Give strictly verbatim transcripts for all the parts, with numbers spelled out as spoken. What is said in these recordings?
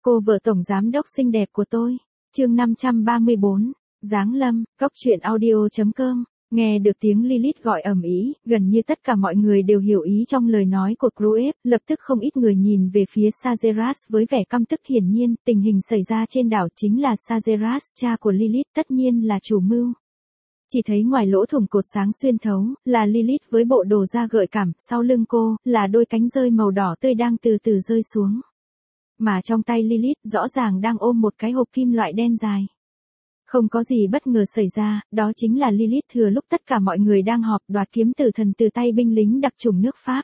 Cô vợ tổng giám đốc xinh đẹp của tôi. Chương năm trăm ba mươi bốn, Giáng lâm, góc truyện audio chấm com. Nghe được tiếng Lilith gọi ầm ĩ, gần như tất cả mọi người đều hiểu ý trong lời nói của Gruev, lập tức không ít người nhìn về phía Sageras với vẻ căm tức. Hiển nhiên, tình hình xảy ra trên đảo chính là Sageras, cha của Lilith, tất nhiên là chủ mưu. Chỉ thấy ngoài lỗ thủng cột sáng xuyên thấu, là Lilith với bộ đồ da gợi cảm, sau lưng cô, là đôi cánh rơi màu đỏ tươi đang từ từ rơi xuống. Mà trong tay Lilith rõ ràng đang ôm một cái hộp kim loại đen dài. Không có gì bất ngờ xảy ra, đó chính là Lilith thừa lúc tất cả mọi người đang họp đoạt kiếm tử thần từ tay binh lính đặc chủng nước Pháp.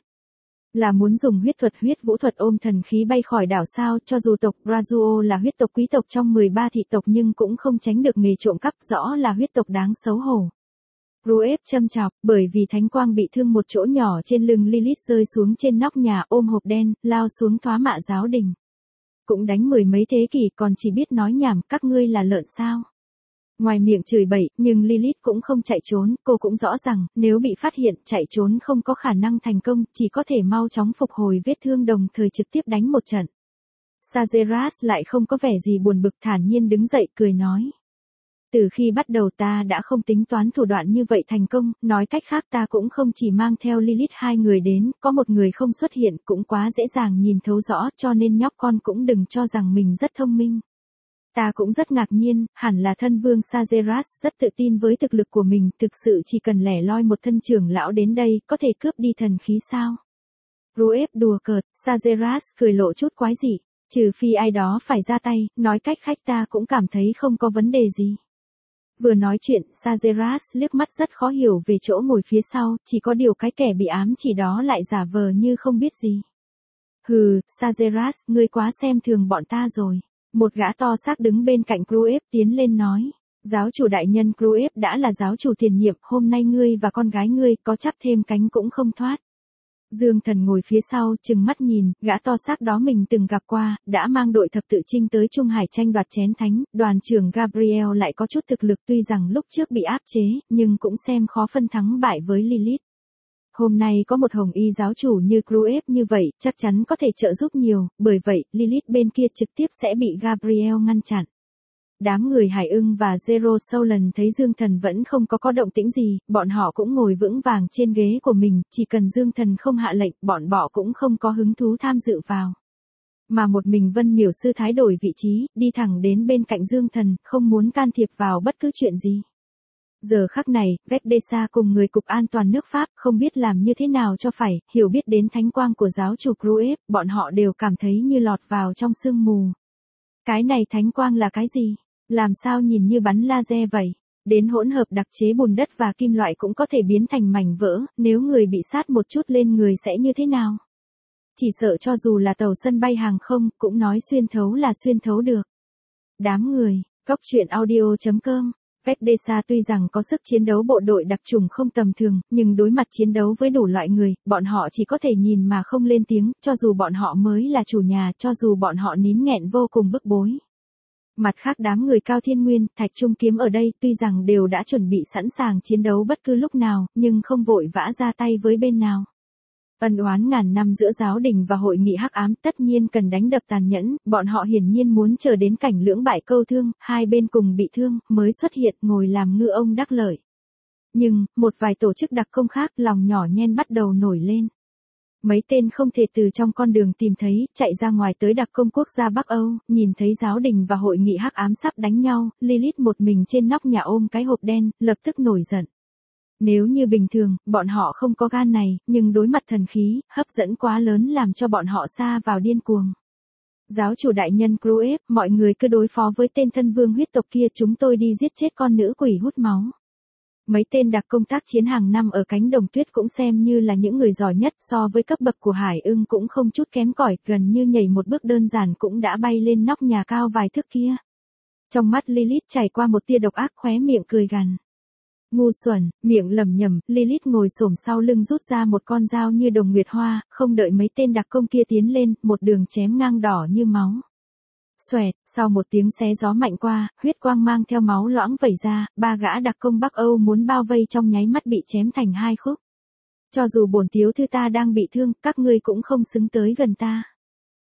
Là muốn dùng huyết thuật huyết vũ thuật ôm thần khí bay khỏi đảo sao. Cho dù tộc Razuo là huyết tộc quý tộc trong mười ba thị tộc nhưng cũng không tránh được nghề trộm cắp, rõ là huyết tộc đáng xấu hổ. Gruev châm chọc, bởi vì thánh quang bị thương một chỗ nhỏ trên lưng Lilith rơi xuống trên nóc nhà, ôm hộp đen, lao xuống thoá mạ giáo đình. Cũng đánh mười mấy thế kỷ còn chỉ biết nói nhảm, các ngươi là lợn sao. Ngoài miệng chửi bậy, nhưng Lilith cũng không chạy trốn, cô cũng rõ rằng, nếu bị phát hiện, chạy trốn không có khả năng thành công, chỉ có thể mau chóng phục hồi vết thương đồng thời trực tiếp đánh một trận. Sageras lại không có vẻ gì buồn bực, thản nhiên đứng dậy, cười nói. Từ khi bắt đầu ta đã không tính toán thủ đoạn như vậy thành công, nói cách khác ta cũng không chỉ mang theo Lilith hai người đến, có một người không xuất hiện cũng quá dễ dàng nhìn thấu rõ, cho nên nhóc con cũng đừng cho rằng mình rất thông minh. Ta cũng rất ngạc nhiên, hẳn là thân vương Sageras rất tự tin với thực lực của mình, thực sự chỉ cần lẻ loi một thân trưởng lão đến đây, có thể cướp đi thần khí sao? Gruev đùa cợt, Sageras cười lộ chút quái dị, trừ phi ai đó phải ra tay, nói cách khách ta cũng cảm thấy không có vấn đề gì. Vừa nói chuyện, Sageras liếc mắt rất khó hiểu về chỗ ngồi phía sau, chỉ có điều cái kẻ bị ám chỉ đó lại giả vờ như không biết gì. Hừ, Sageras, ngươi quá xem thường bọn ta rồi. Một gã to xác đứng bên cạnh Gruev tiến lên nói. Giáo chủ đại nhân, Gruev đã là giáo chủ tiền nhiệm, hôm nay ngươi và con gái ngươi có chắp thêm cánh cũng không thoát. Dương Thần ngồi phía sau, trừng mắt nhìn, gã to xác đó mình từng gặp qua, đã mang đội thập tự chinh tới Trung Hải tranh đoạt chén thánh, đoàn trưởng Gabriel lại có chút thực lực, tuy rằng lúc trước bị áp chế, nhưng cũng xem khó phân thắng bại với Lilith. Hôm nay có một hồng y giáo chủ như Gruev như vậy, chắc chắn có thể trợ giúp nhiều, bởi vậy, Lilith bên kia trực tiếp sẽ bị Gabriel ngăn chặn. Đám người Hải ưng và Zero Solan thấy Dương Thần vẫn không có có động tĩnh gì, bọn họ cũng ngồi vững vàng trên ghế của mình, chỉ cần Dương Thần không hạ lệnh, bọn họ cũng không có hứng thú tham dự vào. Mà một mình Vân Miểu sư thái đổi vị trí, đi thẳng đến bên cạnh Dương Thần, không muốn can thiệp vào bất cứ chuyện gì. Giờ khắc này, Vecdesa cùng người cục an toàn nước Pháp không biết làm như thế nào cho phải, hiểu biết đến thánh quang của giáo chủ Gruev, bọn họ đều cảm thấy như lọt vào trong sương mù. Cái này thánh quang là cái gì? Làm sao nhìn như bắn laser vậy? Đến hỗn hợp đặc chế bùn đất và kim loại cũng có thể biến thành mảnh vỡ, nếu người bị sát một chút lên người sẽ như thế nào? Chỉ sợ cho dù là tàu sân bay hàng không, cũng nói xuyên thấu là xuyên thấu được. Đám người, góc truyện audio chấm com. Vecdesa tuy rằng có sức chiến đấu bộ đội đặc chủng không tầm thường, nhưng đối mặt chiến đấu với đủ loại người, bọn họ chỉ có thể nhìn mà không lên tiếng, cho dù bọn họ mới là chủ nhà, cho dù bọn họ nín nghẹn vô cùng bức bối. Mặt khác đám người Cao Thiên Nguyên, Thạch Trung Kiếm ở đây, tuy rằng đều đã chuẩn bị sẵn sàng chiến đấu bất cứ lúc nào, nhưng không vội vã ra tay với bên nào. Ân oán ngàn năm giữa giáo đình và hội nghị hắc ám tất nhiên cần đánh đập tàn nhẫn, bọn họ hiển nhiên muốn chờ đến cảnh lưỡng bại câu thương, hai bên cùng bị thương, mới xuất hiện ngồi làm ngư ông đắc lợi. Nhưng, một vài tổ chức đặc công khác, lòng nhỏ nhen bắt đầu nổi lên. Mấy tên không thể từ trong con đường tìm thấy, chạy ra ngoài tới đặc công quốc gia Bắc Âu, nhìn thấy giáo đình và hội nghị hắc ám sắp đánh nhau, Lilith một mình trên nóc nhà ôm cái hộp đen, lập tức nổi giận. Nếu như bình thường, bọn họ không có gan này, nhưng đối mặt thần khí, hấp dẫn quá lớn làm cho bọn họ sa vào điên cuồng. Giáo chủ đại nhân Gruev, mọi người cứ đối phó với tên thân vương huyết tộc kia, chúng tôi đi giết chết con nữ quỷ hút máu. Mấy tên đặc công tác chiến hàng năm ở cánh đồng tuyết cũng xem như là những người giỏi nhất, so với cấp bậc của Hải ưng cũng không chút kém cỏi, gần như nhảy một bước đơn giản cũng đã bay lên nóc nhà cao vài thước kia. Trong mắt Lilith chảy qua một tia độc ác, khóe miệng cười gằn. Ngu xuẩn, miệng lẩm nhẩm, Lilith ngồi xổm sau lưng rút ra một con dao như đồng nguyệt hoa, không đợi mấy tên đặc công kia tiến lên, một đường chém ngang đỏ như máu. Xoẹt, sau một tiếng xé gió mạnh qua, huyết quang mang theo máu loãng vẩy ra, ba gã đặc công Bắc Âu muốn bao vây trong nháy mắt bị chém thành hai khúc. Cho dù bổn thiếu thư ta đang bị thương, các ngươi cũng không xứng tới gần ta.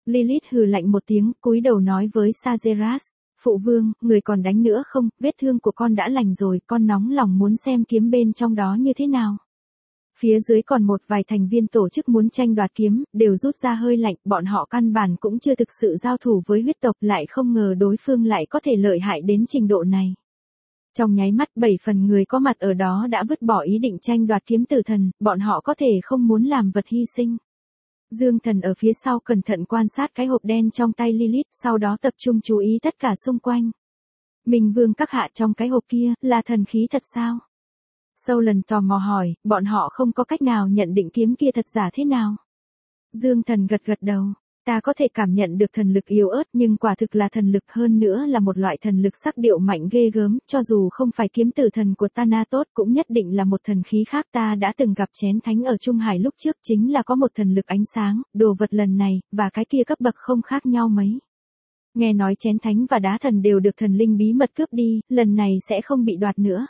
Lilith hừ lạnh một tiếng, cúi đầu nói với Sageras, phụ vương, người còn đánh nữa không, vết thương của con đã lành rồi, con nóng lòng muốn xem kiếm bên trong đó như thế nào. Phía dưới còn một vài thành viên tổ chức muốn tranh đoạt kiếm, đều rút ra hơi lạnh, bọn họ căn bản cũng chưa thực sự giao thủ với huyết tộc, lại không ngờ đối phương lại có thể lợi hại đến trình độ này. Trong nháy mắt bảy phần người có mặt ở đó đã vứt bỏ ý định tranh đoạt kiếm tử thần, bọn họ có thể không muốn làm vật hy sinh. Dương Thần ở phía sau cẩn thận quan sát cái hộp đen trong tay Lilith, sau đó tập trung chú ý tất cả xung quanh. Minh Vương các hạ, trong cái hộp kia, là thần khí thật sao? Sâu lần tò mò hỏi, bọn họ không có cách nào nhận định kiếm kia thật giả thế nào? Dương Thần gật gật đầu, ta có thể cảm nhận được thần lực yếu ớt, nhưng quả thực là thần lực, hơn nữa là một loại thần lực sắc điệu mạnh ghê gớm, cho dù không phải kiếm tử thần của Thanatos cũng nhất định là một thần khí khác. Ta đã từng gặp chén thánh ở Trung Hải lúc trước, chính là có một thần lực ánh sáng, đồ vật lần này, và cái kia cấp bậc không khác nhau mấy. Nghe nói chén thánh và đá thần đều được thần linh bí mật cướp đi, lần này sẽ không bị đoạt nữa.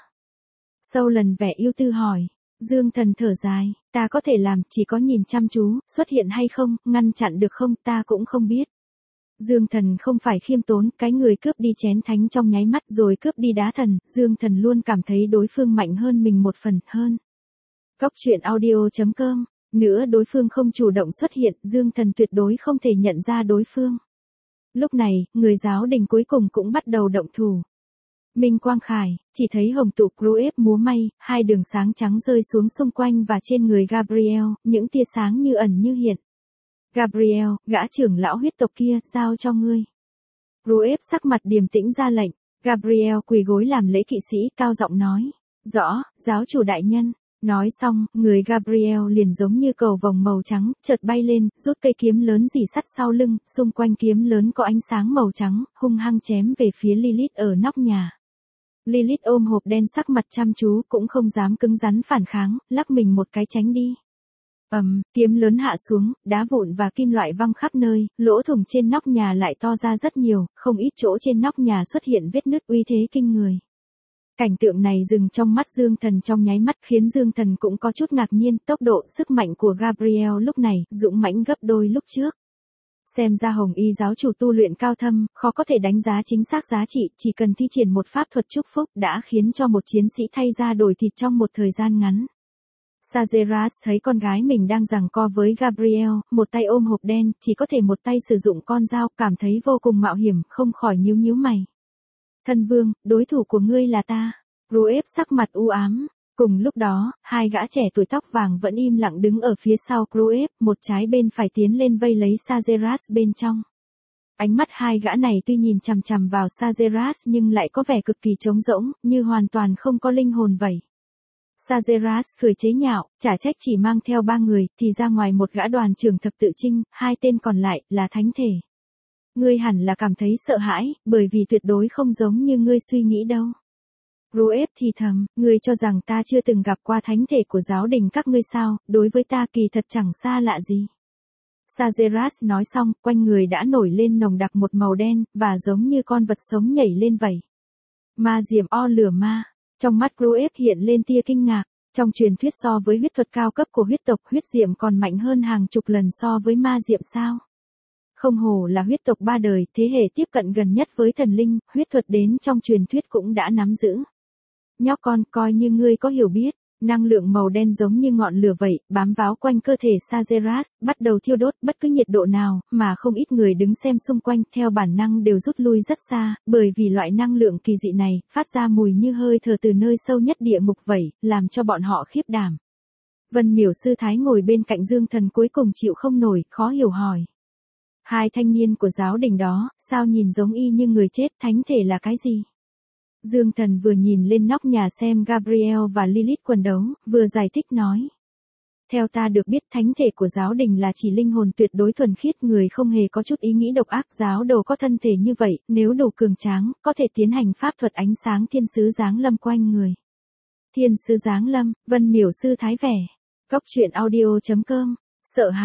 Sâu lần vẻ ưu tư hỏi. Dương Thần thở dài, ta có thể làm, chỉ có nhìn chăm chú, xuất hiện hay không, ngăn chặn được không, ta cũng không biết. Dương Thần không phải khiêm tốn, cái người cướp đi chén thánh trong nháy mắt rồi cướp đi đá thần, Dương Thần luôn cảm thấy đối phương mạnh hơn mình một phần, hơn. Góc truyện audio chấm com, nữa đối phương không chủ động xuất hiện, Dương Thần tuyệt đối không thể nhận ra đối phương. Lúc này, người giáo đình cuối cùng cũng bắt đầu động thủ. Minh Quang Khải, chỉ thấy hồng tụ Crueb múa may, hai đường sáng trắng rơi xuống xung quanh và trên người Gabriel, những tia sáng như ẩn như hiện. Gabriel, gã trưởng lão huyết tộc kia, giao cho ngươi. Crueb sắc mặt điềm tĩnh ra lệnh, Gabriel quỳ gối làm lễ kỵ sĩ, cao giọng nói. Rõ, giáo chủ đại nhân. Nói xong, người Gabriel liền giống như cầu vồng màu trắng, chợt bay lên, rút cây kiếm lớn rỉ sắt sau lưng, xung quanh kiếm lớn có ánh sáng màu trắng, hung hăng chém về phía Lilith ở nóc nhà. Lilith ôm hộp đen sắc mặt chăm chú, cũng không dám cứng rắn phản kháng, lắc mình một cái tránh đi. Ầm, um, kiếm lớn hạ xuống, đá vụn và kim loại văng khắp nơi, lỗ thủng trên nóc nhà lại to ra rất nhiều, không ít chỗ trên nóc nhà xuất hiện vết nứt uy thế kinh người. Cảnh tượng này dừng trong mắt Dương Thần trong nháy mắt, khiến Dương Thần cũng có chút ngạc nhiên, tốc độ, sức mạnh của Gabriel lúc này, dũng mãnh gấp đôi lúc trước. Xem ra Hồng Y giáo chủ tu luyện cao thâm, khó có thể đánh giá chính xác giá trị, chỉ cần thi triển một pháp thuật chúc phúc đã khiến cho một chiến sĩ thay da đổi thịt trong một thời gian ngắn. Sageras thấy con gái mình đang giằng co với Gabriel, một tay ôm hộp đen, chỉ có thể một tay sử dụng con dao, cảm thấy vô cùng mạo hiểm, không khỏi nhíu nhíu mày. Thân vương, đối thủ của ngươi là ta. Crueb sắc mặt u ám. Cùng lúc đó, hai gã trẻ tuổi tóc vàng vẫn im lặng đứng ở phía sau Crueb, một trái bên phải tiến lên vây lấy Sageras bên trong. Ánh mắt hai gã này tuy nhìn chằm chằm vào Sageras nhưng lại có vẻ cực kỳ trống rỗng, như hoàn toàn không có linh hồn vậy. Sageras cười chế nhạo, chả trách chỉ mang theo ba người, thì ra ngoài một gã đoàn trưởng thập tự chinh, hai tên còn lại là thánh thể. Ngươi hẳn là cảm thấy sợ hãi, bởi vì tuyệt đối không giống như ngươi suy nghĩ đâu. Crueb thì thầm, ngươi cho rằng ta chưa từng gặp qua thánh thể của giáo đình các ngươi sao, đối với ta kỳ thật chẳng xa lạ gì. Sageras nói xong, quanh người đã nổi lên nồng đặc một màu đen, và giống như con vật sống nhảy lên vậy. Ma diệm o lửa ma, trong mắt Crueb hiện lên tia kinh ngạc, trong truyền thuyết so với huyết thuật cao cấp của huyết tộc, huyết diệm còn mạnh hơn hàng chục lần so với ma diệm sao? Không hổ là huyết tộc ba đời, thế hệ tiếp cận gần nhất với thần linh, huyết thuật đến trong truyền thuyết cũng đã nắm giữ. Nhóc con, coi như ngươi có hiểu biết, năng lượng màu đen giống như ngọn lửa vậy, bám vào quanh cơ thể Sageras, bắt đầu thiêu đốt bất cứ nhiệt độ nào, mà không ít người đứng xem xung quanh, theo bản năng đều rút lui rất xa, bởi vì loại năng lượng kỳ dị này, phát ra mùi như hơi thở từ nơi sâu nhất địa ngục vậy, làm cho bọn họ khiếp đảm. Vân Miểu Sư Thái ngồi bên cạnh Dương Thần cuối cùng chịu không nổi, khó hiểu hỏi. Hai thanh niên của giáo đình đó, sao nhìn giống y như người chết, thánh thể là cái gì? Dương Thần vừa nhìn lên nóc nhà xem Gabriel và Lilith quần đấu, vừa giải thích nói. Theo ta được biết, thánh thể của giáo đình là chỉ linh hồn tuyệt đối thuần khiết, người không hề có chút ý nghĩ độc ác. Giáo đồ có thân thể như vậy, nếu đủ cường tráng, có thể tiến hành pháp thuật ánh sáng thiên sứ giáng lâm quanh người. Thiên sứ giáng lâm, Vân Miểu Sư Thái vẻ. Góc truyện audio chấm com. Sợ hãi,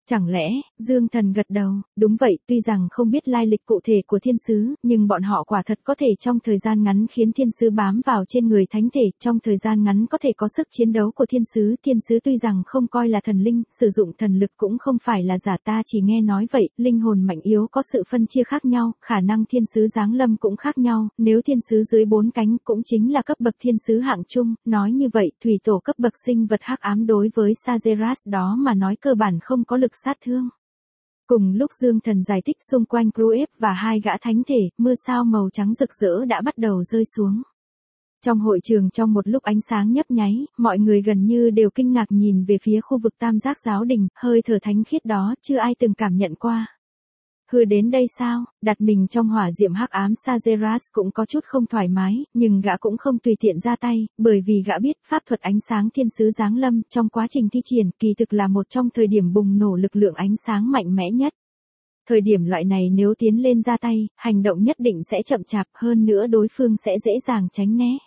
Chẳng lẽ, Dương Thần gật đầu, đúng vậy, tuy rằng không biết lai lịch cụ thể của thiên sứ, nhưng bọn họ quả thật có thể trong thời gian ngắn khiến thiên sứ bám vào trên người thánh thể, trong thời gian ngắn có thể có sức chiến đấu của thiên sứ. Thiên sứ tuy rằng không coi là thần linh, sử dụng thần lực cũng không phải là giả, ta chỉ nghe nói vậy, linh hồn mạnh yếu có sự phân chia khác nhau, khả năng thiên sứ giáng lâm cũng khác nhau, nếu thiên sứ dưới bốn cánh cũng chính là cấp bậc thiên sứ hạng trung, nói như vậy, thủy tổ cấp bậc sinh vật hắc ám đối với Sageras đó mà nói cơ bản không có lực sát thương. Cùng lúc Dương Thần giải thích xung quanh Crueb và hai gã thánh thể, mưa sao màu trắng rực rỡ đã bắt đầu rơi xuống. Trong hội trường trong một lúc ánh sáng nhấp nháy, mọi người gần như đều kinh ngạc nhìn về phía khu vực tam giác giáo đình, hơi thở thánh khiết đó chưa ai từng cảm nhận qua. Hừ, đến đây sao? Đặt mình trong hỏa diệm hắc ám, Sageras cũng có chút không thoải mái, nhưng gã cũng không tùy tiện ra tay, bởi vì gã biết pháp thuật ánh sáng thiên sứ giáng lâm trong quá trình thi triển kỳ thực là một trong thời điểm bùng nổ lực lượng ánh sáng mạnh mẽ nhất. Thời điểm loại này nếu tiến lên ra tay, hành động nhất định sẽ chậm chạp, hơn nữa đối phương sẽ dễ dàng tránh né.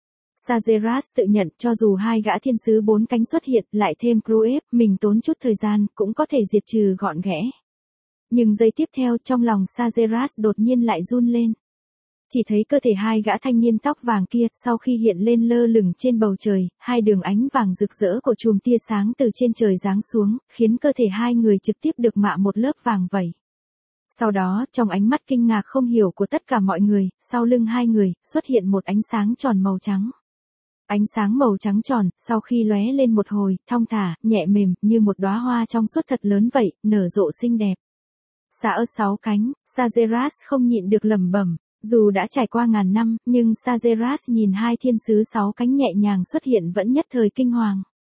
Sageras tự nhận cho dù hai gã thiên sứ bốn cánh xuất hiện lại thêm Crueb, mình tốn chút thời gian cũng có thể diệt trừ gọn ghẽ. Nhưng giây tiếp theo trong lòng Sageras đột nhiên lại run lên. Chỉ thấy cơ thể hai gã thanh niên tóc vàng kia sau khi hiện lên lơ lửng trên bầu trời, hai đường ánh vàng rực rỡ của chùm tia sáng từ trên trời giáng xuống, khiến cơ thể hai người trực tiếp được mạ một lớp vàng vẩy. Sau đó, trong ánh mắt kinh ngạc không hiểu của tất cả mọi người, sau lưng hai người, xuất hiện một ánh sáng tròn màu trắng. Ánh sáng màu trắng tròn, sau khi lóe lên một hồi, thong thả, nhẹ mềm, như một đóa hoa trong suốt thật lớn vậy, nở rộ xinh đẹp. Xà ơ sáu cánh, Sageras không nhịn được lẩm bẩm, dù đã trải qua ngàn năm, nhưng Sageras nhìn hai thiên sứ sáu cánh nhẹ nhàng xuất hiện vẫn nhất thời kinh hoàng.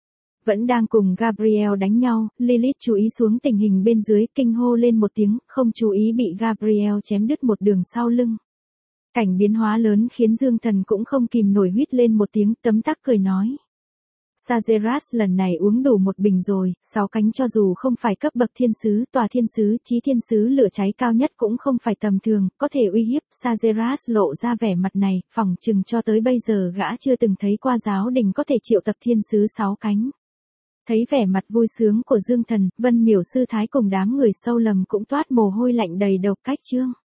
Vẫn đang cùng Gabriel đánh nhau, Lilith chú ý xuống tình hình bên dưới, kinh hô lên một tiếng, không chú ý bị Gabriel chém đứt một đường sau lưng. Cảnh biến hóa lớn khiến Dương Thần cũng không kìm nổi huýt lên một tiếng, tấm tắc cười nói. Sageras lần này uống đủ một bình rồi, sáu cánh cho dù không phải cấp bậc thiên sứ, tòa thiên sứ, chí thiên sứ lửa cháy cao nhất cũng không phải tầm thường, có thể uy hiếp. Sageras lộ ra vẻ mặt này, phỏng chừng cho tới bây giờ gã chưa từng thấy qua giáo đình có thể triệu tập thiên sứ sáu cánh. Thấy vẻ mặt vui sướng của Dương Thần, Vân Miểu sư thái cùng đám người sâu lầm cũng toát mồ hôi lạnh đầy đầu. Cách chương